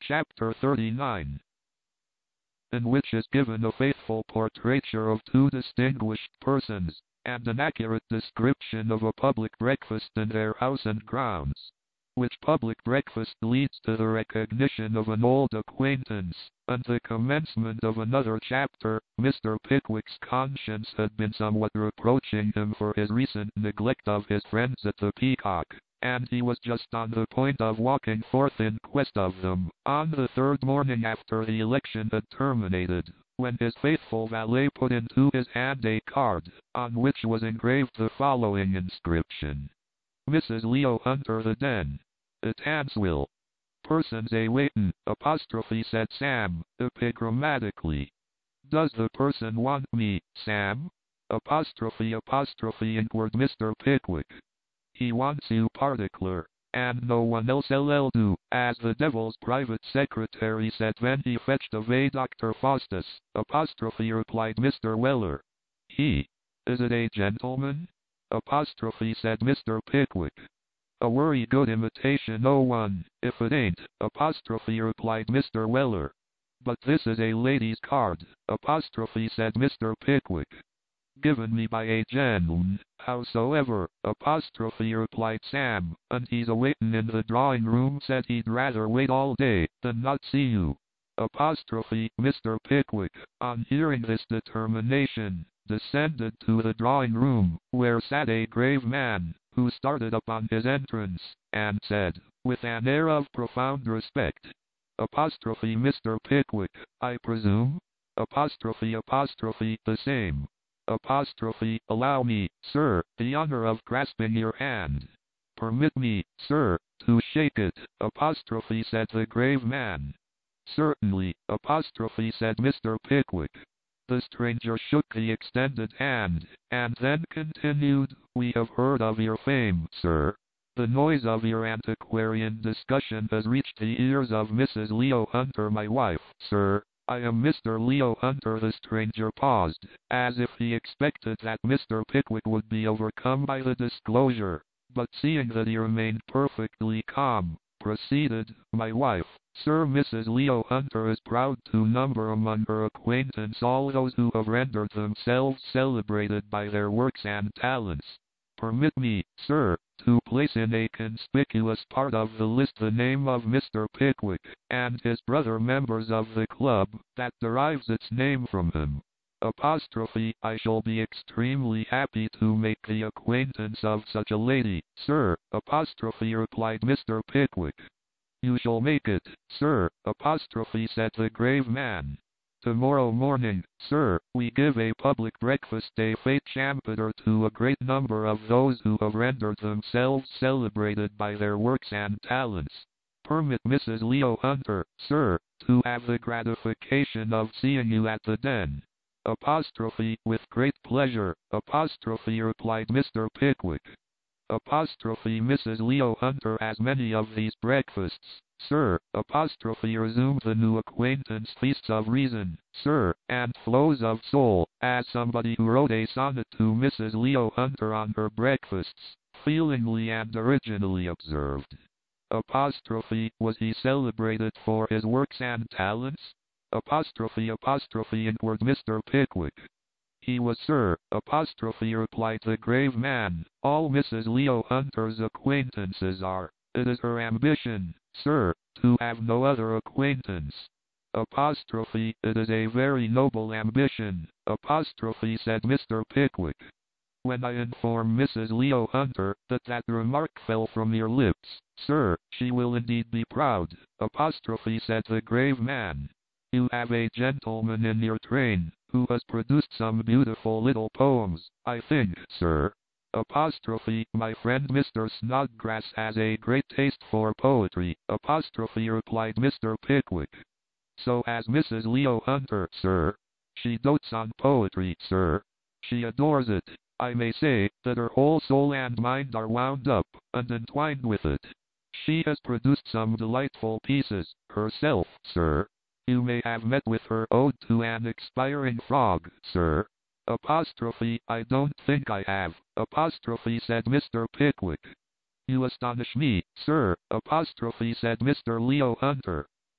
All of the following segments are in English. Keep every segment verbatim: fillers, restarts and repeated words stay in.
Chapter thirty-nine, in which is given a faithful portraiture of two distinguished persons, and an accurate description of a public breakfast in their house and grounds. Which public breakfast leads to the recognition of an old acquaintance, and the commencement of another chapter. Mister Pickwick's conscience had been somewhat reproaching him for his recent neglect of his friends at the Peacock, and he was just on the point of walking forth in quest of them, on the third morning after the election had terminated, when his faithful valet put into his hand a card, on which was engraved the following inscription: Missus Leo Hunter, The Den, at Hansville. Persons a waitin', apostrophe, said Sam, epigrammatically. Does the person want me, Sam? Apostrophe apostrophe inquired Mister Pickwick. He wants you particular, and no one else will do, as the devil's private secretary said when he fetched away Doctor Faustus, apostrophe, replied Mister Weller. He? Is it a gentleman? Apostrophe, said Mister Pickwick. A worry good imitation, oh one, if it ain't, apostrophe, replied Mister Weller. But this is a lady's card, apostrophe, said Mister Pickwick. Given me by a gentleman, howsoever, apostrophe, replied Sam, and he's a-waitin' in the drawing-room, said he'd rather wait all day than not see you. Apostrophe. Mister Pickwick, on hearing this determination, descended to the drawing-room, where sat a grave man, who started up on his entrance, and said, with an air of profound respect, apostrophe, Mister Pickwick, I presume? Apostrophe apostrophe, the same. Apostrophe, allow me, sir, the honor of grasping your hand. Permit me, sir, to shake it, apostrophe, said the grave man. Certainly, apostrophe, said Mister Pickwick. The stranger shook the extended hand, and then continued, we have heard of your fame, sir. The noise of your antiquarian discussion has reached the ears of Missus Leo Hunter, my wife, sir. I am Mister Leo Hunter. The stranger paused, as if he expected that Mister Pickwick would be overcome by the disclosure, but seeing that he remained perfectly calm, proceeded, my wife, Sir Missus Leo Hunter, is proud to number among her acquaintance all those who have rendered themselves celebrated by their works and talents. Permit me, sir, to place in a conspicuous part of the list the name of Mister Pickwick, and his brother members of the club, that derives its name from him. Apostrophe, I shall be extremely happy to make the acquaintance of such a lady, sir, apostrophe, replied Mister Pickwick. You shall make it, sir, apostrophe, said the grave man. Tomorrow morning, sir, we give a public breakfast a fete champetre to a great number of those who have rendered themselves celebrated by their works and talents. Permit Missus Leo Hunter, sir, to have the gratification of seeing you at the Den. Apostrophe, with great pleasure, apostrophe, replied Mister Pickwick. Apostrophe, Missus Leo Hunter has many of these breakfasts, sir, apostrophe, resumed the new acquaintance, feasts of reason, sir, and flows of soul, as somebody who wrote a sonnet to Missus Leo Hunter on her breakfasts, feelingly and originally observed. Apostrophe, was he celebrated for his works and talents? Apostrophe apostrophe, inquired Mister Pickwick. He was, sir, apostrophe, replied the grave man. All Missus Leo Hunter's acquaintances are. It is her ambition, sir, to have no other acquaintance. Apostrophe, it is a very noble ambition, apostrophe, said Mister Pickwick. When I inform Missus Leo Hunter that that remark fell from your lips, sir, she will indeed be proud, apostrophe, said the grave man. You have a gentleman in your train, who has produced some beautiful little poems, I think, sir. Apostrophe, my friend Mister Snodgrass has a great taste for poetry, apostrophe, replied Mister Pickwick. So has Missus Leo Hunter, sir. She dotes on poetry, sir. She adores it. I may say that her whole soul and mind are wound up and entwined with it. She has produced some delightful pieces, herself, sir. You may have met with her ode to an expiring frog, sir. Apostrophe, I don't think I have, apostrophe, said Mister Pickwick. You astonish me, sir, apostrophe, said Mister Leo Hunter.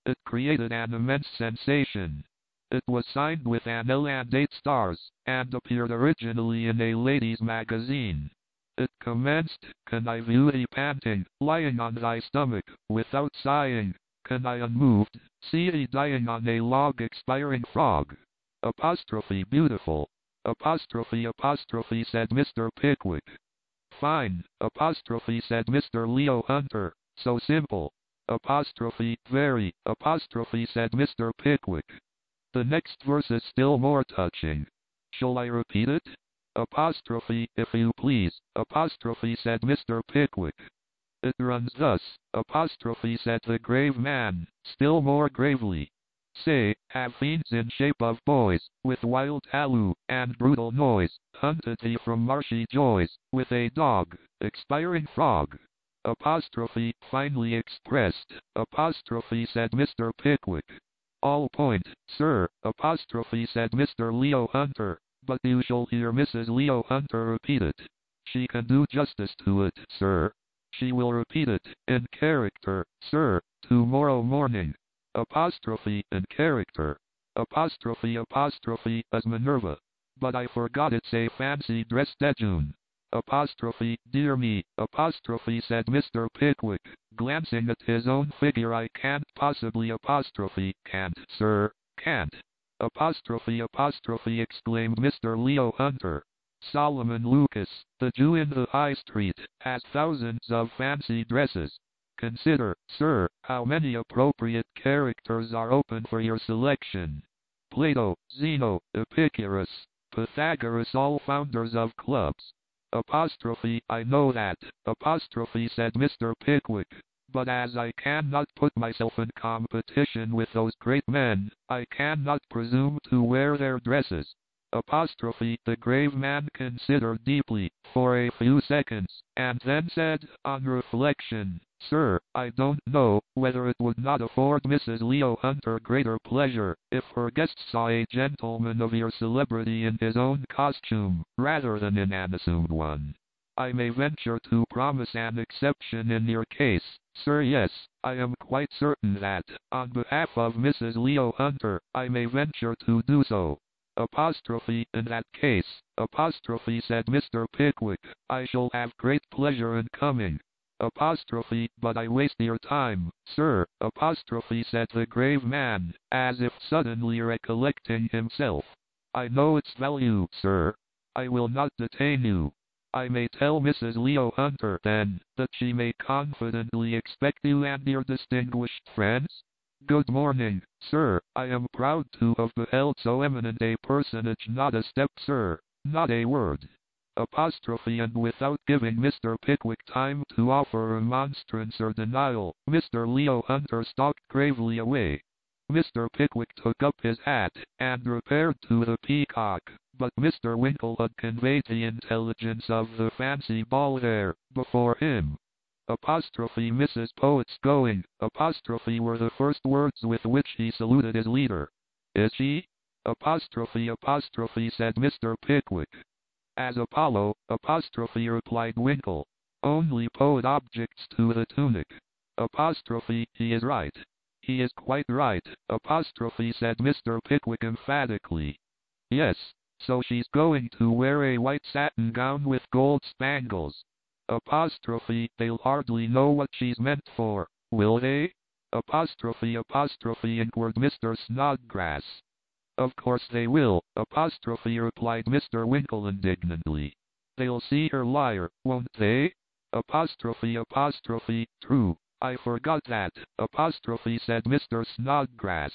It created an immense sensation. It was signed with an L and eight stars, and appeared originally in a ladies' magazine. It commenced, "Can I view thee panting, lying on thy stomach, without sighing? Can I unmoved, see thee dying on a log expiring frog?" Apostrophe beautiful. Apostrophe apostrophe said Mister Pickwick. Fine. Apostrophe said Mister Leo Hunter. So simple. Apostrophe very. Apostrophe said Mister Pickwick. The next verse is still more touching. Shall I repeat it? Apostrophe, if you please. Apostrophe said Mister Pickwick. It runs thus. Apostrophe said the grave man, still more gravely. Say, have fiends in shape of boys, with wild halloo, and brutal noise, hunted thee from marshy joys, with a dog, expiring frog. Apostrophe, finely expressed. Apostrophe said Mister Pickwick. All point, sir. Apostrophe said Mister Leo Hunter. But you shall hear Missus Leo Hunter repeat it. She can do justice to it, sir. She will repeat it, in character, sir, tomorrow morning. Apostrophe, in character. Apostrophe apostrophe as Minerva. But I forgot it's a fancy dress June. Apostrophe, dear me. Apostrophe said Mister Pickwick, glancing at his own figure. I can't possibly. Apostrophe, can't, sir, can't. Apostrophe apostrophe exclaimed Mister Leo Hunter. Solomon Lucas, the Jew in the High Street, has thousands of fancy dresses. Consider, sir, how many appropriate characters are open for your selection. Plato, Zeno, Epicurus, Pythagoras, all founders of clubs. Apostrophe, I know that. Apostrophe said Mister Pickwick. But as I cannot put myself in competition with those great men, I cannot presume to wear their dresses. Apostrophe, the grave man considered deeply, for a few seconds, and then said, on reflection, sir, I don't know whether it would not afford Missus Leo Hunter greater pleasure if her guests saw a gentleman of your celebrity in his own costume, rather than in an assumed one. I may venture to promise an exception in your case, sir. Yes, I am quite certain that, on behalf of Missus Leo Hunter, I may venture to do so. Apostrophe, in that case, apostrophe said Mister Pickwick, I shall have great pleasure in coming. Apostrophe, but I waste your time, sir. Apostrophe said the grave man, as if suddenly recollecting himself. I know its value, sir. I will not detain you. I may tell Missus Leo Hunter, then, that she may confidently expect you and your distinguished friends? Good morning, sir. I am proud to have beheld so eminent a personage. Not a step, sir. Not a word. Apostrophe, and without giving Mister Pickwick time to offer remonstrance or denial, Mister Leo Hunter stalked gravely away. Mister Pickwick took up his hat, and repaired to the Peacock, but Mister Winkle had conveyed the intelligence of the fancy ball there, before him. Apostrophe Missus Poet's going, apostrophe were the first words with which he saluted his leader. Is she? Apostrophe apostrophe said Mister Pickwick. As Apollo, apostrophe replied Winkle. Only Poet objects to the tunic. Apostrophe, he is right. He is quite right, apostrophe said Mister Pickwick emphatically. Yes, so she's going to wear a white satin gown with gold spangles. Apostrophe, they'll hardly know what she's meant for, will they? Apostrophe apostrophe inquired Mister Snodgrass. Of course they will, apostrophe replied Mister Winkle indignantly. They'll see her lyre, won't they? Apostrophe apostrophe, true, I forgot that, apostrophe said Mister Snodgrass.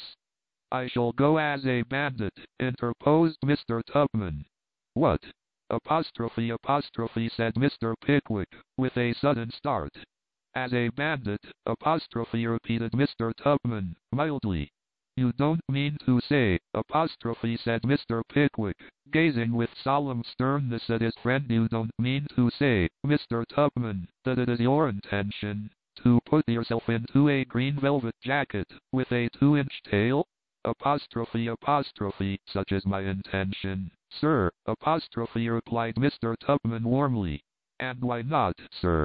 I shall go as a bandit, interposed Mister Tupman. What? Apostrophe apostrophe said Mister Pickwick, with a sudden start. As a bandit, apostrophe repeated Mister Tupman, mildly. You don't mean to say, apostrophe said Mister Pickwick, gazing with solemn sternness at his friend, you don't mean to say, Mister Tupman, that it is your intention to put yourself into a green velvet jacket, with a two-inch tail? Apostrophe apostrophe, such is my intention, sir, apostrophe replied Mister Tupman warmly. And why not, sir?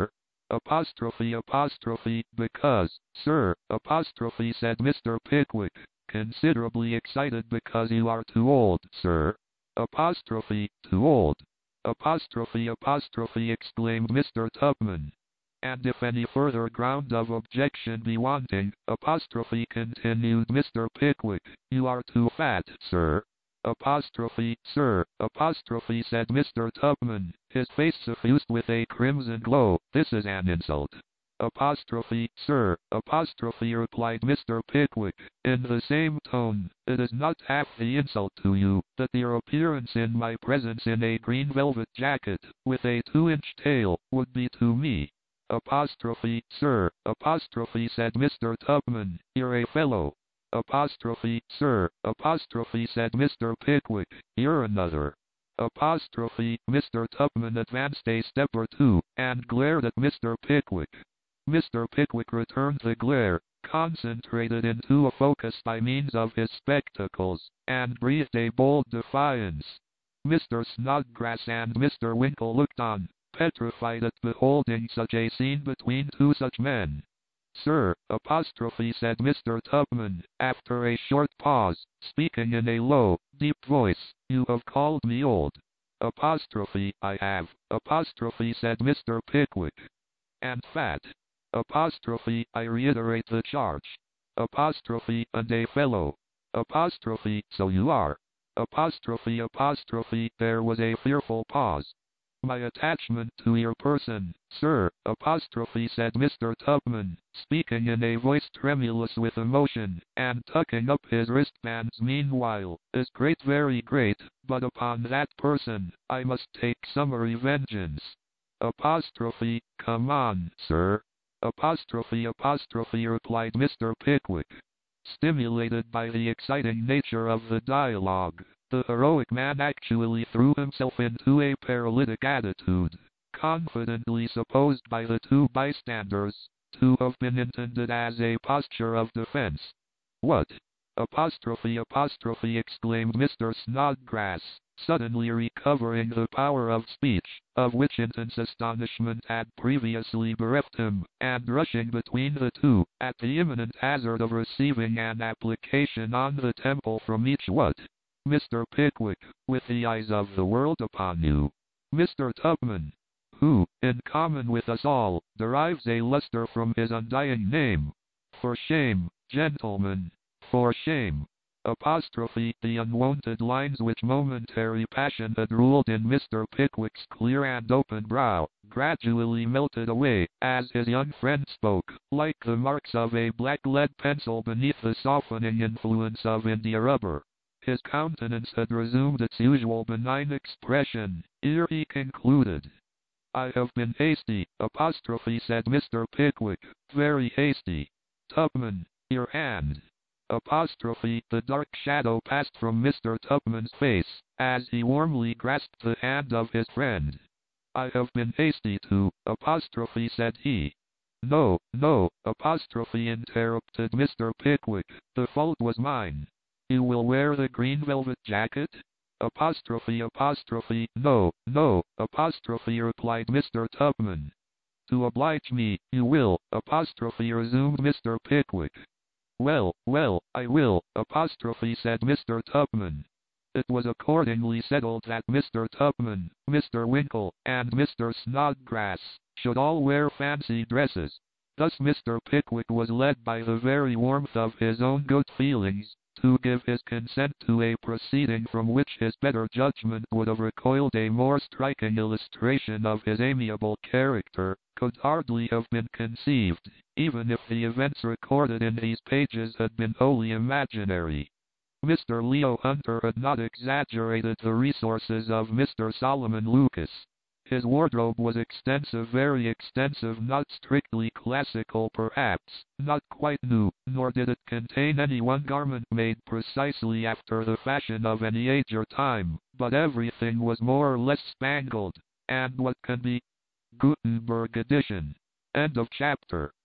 apostrophe apostrophe, because, sir, apostrophe, said Mister Pickwick, considerably excited, because you are too old, sir. Apostrophe, too old. Apostrophe apostrophe, exclaimed Mister Tupman. And if any further ground of objection be wanting, apostrophe, continued Mister Pickwick, you are too fat, sir. Apostrophe, sir, apostrophe, said Mister Tupman, his face suffused with a crimson glow, this is an insult. Apostrophe, sir, apostrophe, replied Mister Pickwick, in the same tone, it is not half the insult to you, that your appearance in my presence in a green velvet jacket, with a two-inch tail, would be to me. Apostrophe, sir, apostrophe, said Mister Tupman, you're a fellow. Apostrophe, sir, apostrophe, said Mister Pickwick, you're another. Apostrophe, Mister Tupman advanced a step or two, and glared at Mister Pickwick. Mister Pickwick returned the glare, concentrated into a focus by means of his spectacles, and breathed a bold defiance. Mister Snodgrass and Mister Winkle looked on, petrified at beholding such a scene between two such men. Sir, apostrophe, said Mister Tupman, after a short pause, speaking in a low, deep voice, you have called me old. Apostrophe, I have, apostrophe, said Mister Pickwick. And fat. Apostrophe, I reiterate the charge. Apostrophe, and a fellow. Apostrophe, so you are. Apostrophe apostrophe, there was a fearful pause. My attachment to your person, sir, apostrophe, said Mister Tupman, speaking in a voice tremulous with emotion, and tucking up his wristbands meanwhile, is great, very great, but upon that person, I must take summary vengeance. Apostrophe, come on, sir. Apostrophe apostrophe, replied Mister Pickwick. Stimulated by the exciting nature of the dialogue, the heroic man actually threw himself into a paralytic attitude, confidently supposed by the two bystanders to have been intended as a posture of defense. What? Apostrophe apostrophe, exclaimed Mister Snodgrass, suddenly recovering the power of speech, of which intense astonishment had previously bereft him, and rushing between the two, at the imminent hazard of receiving an application on the temple from each. What? Mister Pickwick, with the eyes of the world upon you. Mister Tupman, who, in common with us all, derives a luster from his undying name. For shame, gentlemen, for shame. Apostrophe, the unwonted lines which momentary passion had ruled in Mister Pickwick's clear and open brow, gradually melted away, as his young friend spoke, like the marks of a black lead pencil beneath the softening influence of India rubber. His countenance had resumed its usual benign expression, ere he concluded. I have been hasty, apostrophe, said Mister Pickwick, very hasty. Tupman, your hand. Apostrophe, the dark shadow passed from Mister Tupman's face, as he warmly grasped the hand of his friend. I have been hasty too, apostrophe, said he. No, no, apostrophe, interrupted Mister Pickwick, the fault was mine. You will wear the green velvet jacket? Apostrophe apostrophe, no, no, apostrophe, replied Mister Tupman. To oblige me, you will, apostrophe, resumed Mister Pickwick. Well, well, I will, apostrophe, said Mister Tupman. It was accordingly settled that Mister Tupman, Mister Winkle, and Mister Snodgrass should all wear fancy dresses. Thus Mister Pickwick was led by the very warmth of his own good feelings to give his consent to a proceeding from which his better judgment would have recoiled. A more striking illustration of his amiable character could hardly have been conceived, even if the events recorded in these pages had been wholly imaginary. Mister Leo Hunter had not exaggerated the resources of Mister Solomon Lucas. His wardrobe was extensive, very extensive, not strictly classical perhaps, not quite new, nor did it contain any one garment made precisely after the fashion of any age or time, but everything was more or less spangled, and what can be Gutenberg edition. End of chapter.